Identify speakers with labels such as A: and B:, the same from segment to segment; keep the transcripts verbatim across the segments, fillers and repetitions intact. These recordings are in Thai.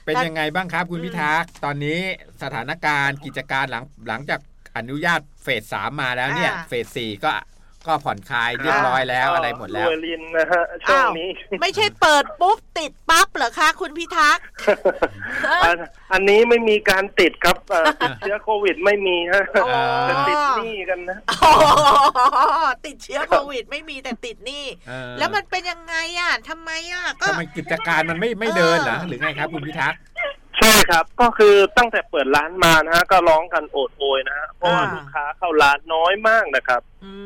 A: เป็นยังไงบ้างครับคุณพิทักษ์ตอนนี้สถานการณ์กิจการหลังหลังจากอนุญาตเฟสสามมาแล้วเนี่ยเฟสสี่ก็ก็ผ่อนคลายเรียบร้อยแล้วอะไรหมดแล้ว
B: รวยลินนะฮะช่วงนี้
C: ไม่ใช่เปิดปุ๊บติดปั๊บเหรอคะคุณพิทักษ์
B: อันนี้ไม่มีการติดครับติดเชื้อโควิดไม่มีฮะแต่ติดหนี้กันนะ
C: ติดเชื้อโควิดไม่มีแต่ติดหนี้แล้วมันเป็นยังไงอ่ะทำไมอ่ะก็
A: ทำไมกิจการมันไม่ไม่เดินเหรอหรือไงครับคุณพิทักษ์
B: ใช่ครับก็คือตั้งแต่เปิดร้านมานะฮะก็ร้องกันโอดโอยนะฮะเพราะว่าลูกค้าเข้าร้านน้อยมากนะครับ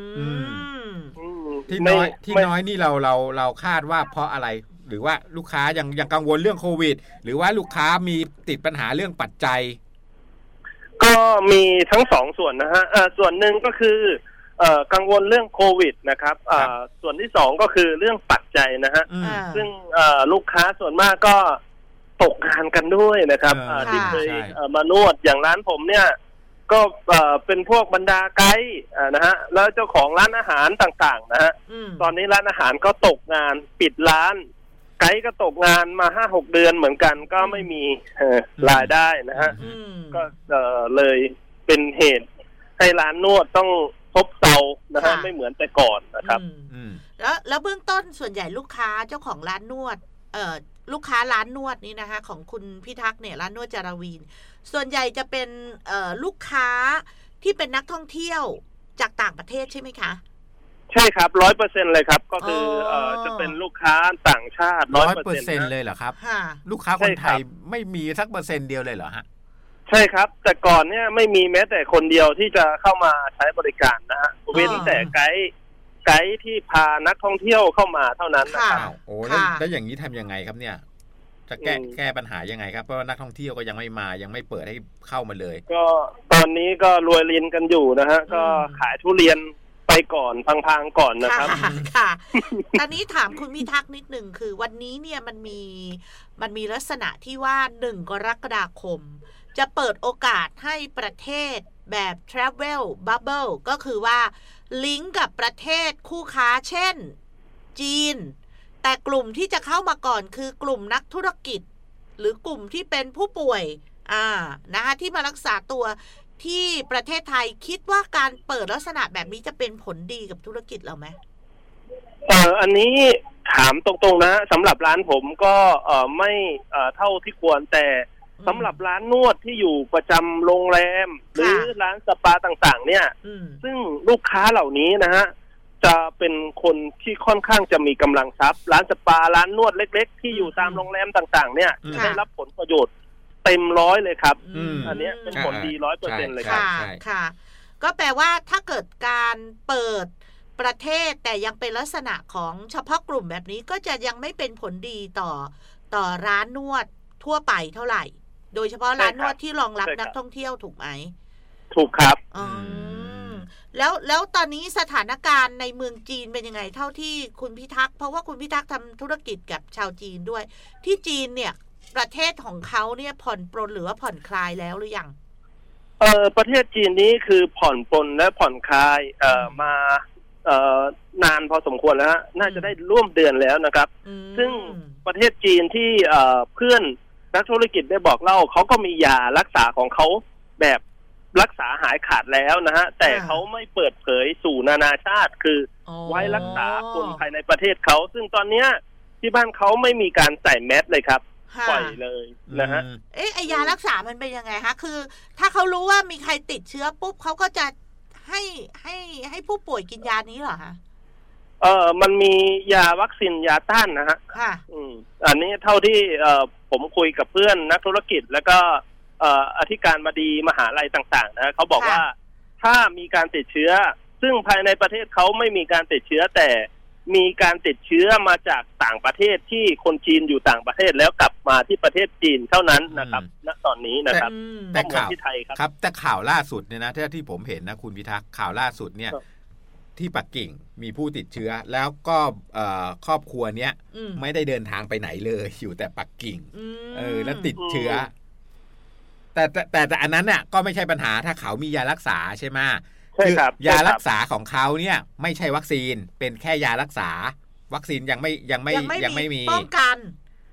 A: ที่น้อยที่น้อยนี่เราเราเราคาดว่าเพราะอะไรหรือว่าลูกค้ายังยังกังวลเรื่องโควิดหรือว่าลูกค้ามีติดปัญหาเรื่องปัจจัย
B: ก็มีทั้งสองส่วนนะฮะส่วนหนึ่งก็คือกังวลเรื่องโควิดนะครับส่วนที่สองก็คือเรื่องปัจจัยนะฮะซึ่งลูกค้าส่วนมากก็ตกงานกันด้วยนะครับที่เคยมานวดอย่างร้านผมเนี่ยก็เป็นพวกบรรดาไกด์นะฮะแล้วเจ้าของร้านอาหารต่างๆนะฮะตอนนี้ร้านอาหารก็ตกงานปิดร้านไกด์ก็ตกงานมาห้าหกเดือนเหมือนกันก็ไม่มีรายได้นะฮะก็เลยเป็นเหตุให้ร้านนวดต้องซบเซานะฮะไม่เหมือนแต่ก่อนนะครับ
C: แล้วแล้วเบื้องต้นส่วนใหญ่ลูกค้าเจ้าของร้านนวดเอ่อลูกค้าร้านนวดนี่นะคะของคุณพิทักษ์เนี่ยร้านนวดจารวีนส่วนใหญ่จะเป็นเอ่อลูกค้าที่เป็นนักท่องเที่ยวจากต่างประเทศใช่ไหมคะ
B: ใช่ครับร้อยเปอร์เซ็นต์เลยครับก็คือเอ่อจะเป็นลูกค้าต่างชาติร้อยเปอร์เซ็นต์
A: เลยเหรอครับลูกค้าคนไทยไม่มีสักเปอร์เซ็นต์เดียวเลยเหรอฮะ
B: ใช่ครับแต่ก่อนเนี่ยไม่มีแม้แต่คนเดียวที่จะเข้ามาใช้บริการนะฮะเว้นแต่ไกด์ไกด์ที่พานักท่องเที่ยวเข้ามาเท่านั้นนะครับ
A: โอ้แล้วแล้วอย่างนี้ทำยังไงครับเนี่ยจะแก้แก้ปัญหายังไงครับเพราะว่านักท่องเที่ยวก็ยังไม่มายังไม่เปิดให้เข้ามาเลย
B: ก็ตอนนี้ก็รวยลินกันอยู่นะฮะก็ขายทุเรียนไปก่อนพังๆก่อนนะครับ
C: ค่ะตอนนี้ถามคุณพิทักษ์นิดนึงคือวันนี้เนี่ยมันมีมันมีลักษณะที่ว่าหนึ่งกรกฎาคมจะเปิดโอกาสให้ประเทศแบบ Travel Bubble ก็คือว่าลิงก์กับประเทศคู่ค้าเช่นจีนแต่กลุ่มที่จะเข้ามาก่อนคือกลุ่มนักธุรกิจหรือกลุ่มที่เป็นผู้ป่วยอ่านะคะที่มารักษาตัวที่ประเทศไทยคิดว่าการเปิดลักษณะแบบนี้จะเป็นผลดีกับธุรกิจเราไหม
B: เอ่ออันนี้ถามตรงๆนะสำหรับร้านผมก็เอ่อไม่เอ่อเท่าที่ควรแต่สำหรับร้านนวดที่อยู่ประจำโรงแรมหรือร้านสปาต่างๆเนี่ยซึ่งลูกค้าเหล่านี้นะฮะจะเป็นคนที่ค่อนข้างจะมีกำลังทรัพย์ร้านสปาร้านนวดเล็กๆที่อยู่ตามโรงแรมต่างๆเนี่ยได้รับผลประโยชน์เต็มร้อยเลยครับอันนี้เป็นผลดีร้อยเปอร์เซ็นต์เลยครับ
C: ค่ะก็แปลว่าถ้าเกิดการเปิดประเทศแต่ยังเป็นลักษณะของเฉพาะกลุ่มแบบนี้ก็จะยังไม่เป็นผลดีต่อต่อร้านนวดทั่วไปเท่าไหร่โดยเฉพาะร้านนวดที่รองรับนักท่องเที่ยวถูกไหม
B: ถูกครับ
C: อืมแล้วแล้วตอนนี้สถานการณ์ในเมืองจีนเป็นยังไงเท่าที่คุณพิทักษ์เพราะว่าคุณพิทักษ์ทำธุรกิจกับชาวจีนด้วยที่จีนเนี่ยประเทศของเขาเนี่ยผ่อนปรนหรือว่าผ่อนคลายแล้วหรือยัง
B: เออประเทศจีนนี้คือผ่อนปรนและผ่อนคลายเอ่อมาเอ่อนานพอสมควรแล้วน่าจะได้ร่วมเดือนแล้วนะครับซึ่งประเทศจีนที่เอ่อเพื่อนนักธุรกิจได้บอกเล่าเขาก็มียารักษาของเขาแบบรักษาหายขาดแล้วนะฮะแต่เขาไม่เปิดเผยสู่นานาชาติคือไว้รักษาคนภายในประเทศเขาซึ่งตอนนี้ที่บ้านเขาไม่มีการใส่แมสเลยครับปล่อยเลยนะฮะ
C: เอ๊ะไอยารักษามันเป็นยังไงคะคือถ้าเขารู้ว่ามีใครติดเชื้อปุ๊บเขาก็จะให้ให้ให้ผู้ป่วยกินยานี้เหรอคะ
B: เออมันมียาวัคซีนยาต้านนะฮะ
C: ค่ะ
B: อืมอันนี้เท่าที่เอ่อผมคุยกับเพื่อนนักธุรกิจแล้วก็เอ่ออธิการบดีมหาลัยต่างๆนะเขาบอกว่าถ้ามีการติดเชื้อซึ่งภายในประเทศเขาไม่มีการติดเชื้อแต่มีการติดเชื้อมาจากต่างประเทศที่คนจีนอยู่ต่างประเทศแล้วกลับมาที่ประเทศจีนเท่านั้นนะครับณตอนนี้นะครับ
A: แต่ข่าวที่ไทยครับครับแต่ข่าวล่าสุดเนี่ยนะที่ผมเห็นนะคุณพิทักษ์ข่าวล่าสุดเนี่ยที่ปักกิ่งมีผู้ติดเชื้อแล้วก็ครอบครัวเนี้ยไม่ได้เดินทางไปไหนเลยอยู่แต่ปักกิ่งเออแล้วติดเชื้อแต่แต่แต่อันนั้นเนี่ยก็ไม่ใช่ปัญหาถ้าเขามียารักษาใช่ไหมคือยารักษาของเขาเนี่ยไม่ใช่วัคซีนเป็นแค่ยารักษาวัคซีนยังไม่ยังไม่ยังไม่มี
C: ป้องกัน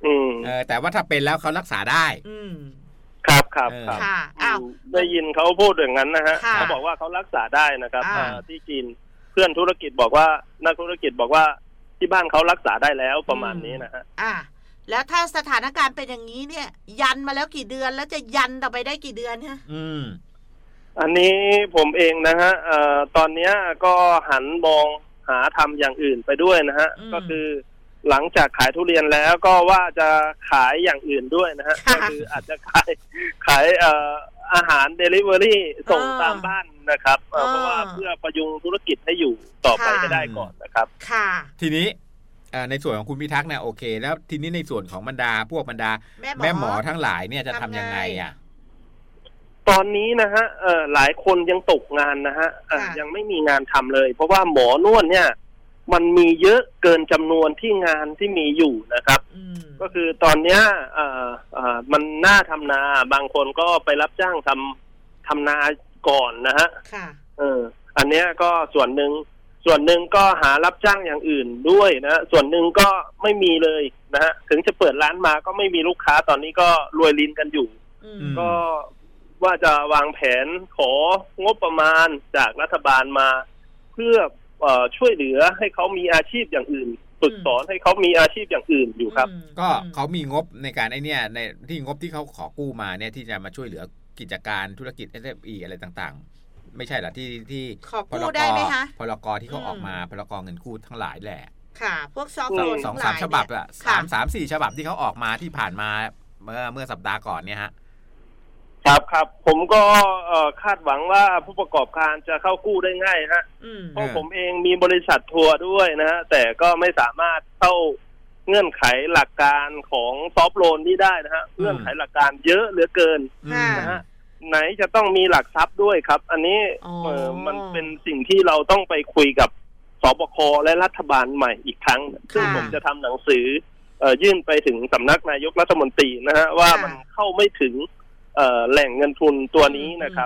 A: เออแต่ว่าถ้าเป็นแล้วเขารักษาได้
C: อืม
B: ครับครับครับ
C: อ้าว
B: ได้ยินเขาพูดอย่างนั้นนะฮะเขาบอกว่าเขารักษาได้นะครับที่จีนเพื่อนธุรกิจบอกว่านักธุรกิจบอกว่าที่บ้านเขารักษาได้แล้วประมาณนี้นะฮะ
C: อ่าแล้วถ้าสถานการณ์เป็นอย่างนี้เนี่ยยันมาแล้วกี่เดือนแล้วจะยันต่อไปได้กี่เดือนฮะ
A: อืม
B: อันนี้ผมเองนะฮะเอ่อตอนนี้ก็หันมองหาทำอย่างอื่นไปด้วยนะฮะก็คือหลังจากขายทุเรียนแล้วก็ว่าจะขายอย่างอื่นด้วยนะฮะก็คืออาจจะขายขายเอ่ออาหารเดลิเวอรี่ส่งตามบ้านนะครับเพราะว่าเพื่อประยุงธุรกิจให้อยู่ต่อไปให้ได้ก่อนนะครับ
C: ค่ะ
A: ทีนี้ในส่วนของคุณพิทักษ์เนี่ยโอเคแล้วทีนี้ในส่วนของบรรดาพวกบรรดาแม่หมอทั้งหลายเนี่ยจะทำยังไงอ่ะ
B: ตอนนี้นะฮะเอ่อหลายคนยังตกงานนะฮะยังไม่มีงานทำเลยเพราะว่าหมอนวดเนี่ยมันมีเยอะเกินจำนวนที่งานที่มีอยู่นะครับก็คือตอนเนี้ยเอ่อเอ่อมันน่าทำนาบางคนก็ไปรับจ้างทำทำนาก่อนนะฮะเอออันเนี้ยก็ส่วนหนึ่งส่วนหนึ่งก็หารับจ้างอย่างอื่นด้วยนะส่วนหนึ่งก็ไม่มีเลยนะฮะถึงจะเปิดร้านมาก็ไม่มีลูกค้าตอนนี้ก็รวยลิ้นกันอยู่ก็ว่าจะวางแผนของบประมาณจากรัฐบาลมาเพื่อเอ่อช่วยเหลือให้เขามีอาชีพอย่างอื่นฝึกสอนให้เขามีอาชีพอย่างอื่นอยู่ครับ
A: ก็เขามีงบในการไอ้นี่ในที่งบที่เขาขอกู้มาเนี่ยที่จะมาช่วยเหลือกิจการธุรกิจ เอส เอ็ม อี อะไรต่างๆไม่ใช่เหรอที่ที่
C: พรก
A: พรกที่เขาออกมาพรกเงินกู้ทั้งหลายแหละ
C: ค่ะพวกซอฟต์โลน
A: สองสามฉบับอะสามสามสี่ฉบับที่เขาออกมาที่ผ่านมาเมื่อเมื่อสัปดาห์ก่อนเนี่ยฮะ
B: ครับครับผมก็คาดหวังว่าผู้ประกอบการจะเข้ากู้ได้ง่ายฮะเพราะผมเองมีบริษัททัวร์ด้วยนะฮะแต่ก็ไม่สามารถเข้าเงื่อนไขหลักการของซอฟท์โลนนี้ได้นะฮะเงื่อนไขหลักการเยอะเหลือเกินนะฮะไหนจะต้องมีหลักทรัพย์ด้วยครับอันนี้เออมันเป็นสิ่งที่เราต้องไปคุยกับสบคและรัฐบาลใหม่อีกครั้งซึ่งผมจะทำหนังสือเอ่อยื่นไปถึงสำนักนายกรัฐมนตรีนะฮะว่ามันเข้าไม่ถึงเอ่อแหล่งเงินทุนตัวนี้นะครับ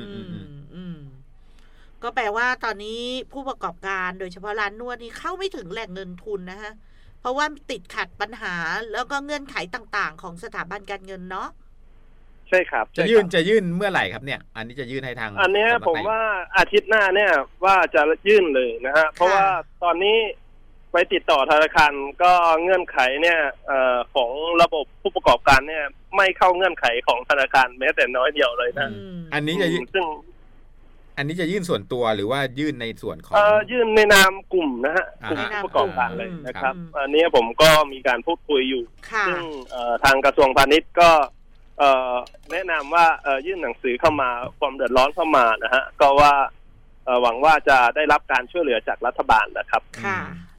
C: ก็แปลว่าตอนนี้ผู้ประกอบการโดยเฉพาะร้านนวดนี่เข้าไม่ถึงแหล่งเงินทุนนะฮะเพราะว่าติดขัดปัญหาแล้วก็เงื่อนไขต่างๆของสถาบันการเงินเนาะ
B: ใช่ครับ
A: จะยื่นจะยื่นเมื่อไหร่ครับเนี่ยอันนี้จะยื่นให้ทาง
B: อันนี้ผมว่าอาทิตย์หน้าเนี่ยว่าจะยื่นเลยนะฮะเพราะว่าตอนนี้ไปติดต่อธนาคารก็เงื่อนไขเนี่ยเอ่อของระบบผู้ประกอบการเนี่ยไม่เข้าเงื่อนไขของธนาคารแม้แต่น้อยเดียวเลยนะ
A: อันนี้จะซึ่งอันนี้จะยื่นส่วนตัวหรือว่ายื่นในส่วนของ
B: เอ่อยื่นในนามกลุ่มนะฮะกลุ่มผู้ประกอบการเลยนะครับอันนี้ผมก็มีการพูดคุยอยู่ซึ่งเอ่อทางกระทรวงพาณิชย์ก็เอ่อแนะนำว่าเอ่อยื่นหนังสือเข้ามาความเดือดร้อนเข้ามานะฮะก็ว่าเอ่อหวังว่าจะได้รับการช่วยเหลือจากรัฐบาลนะครับ
C: ค่ะ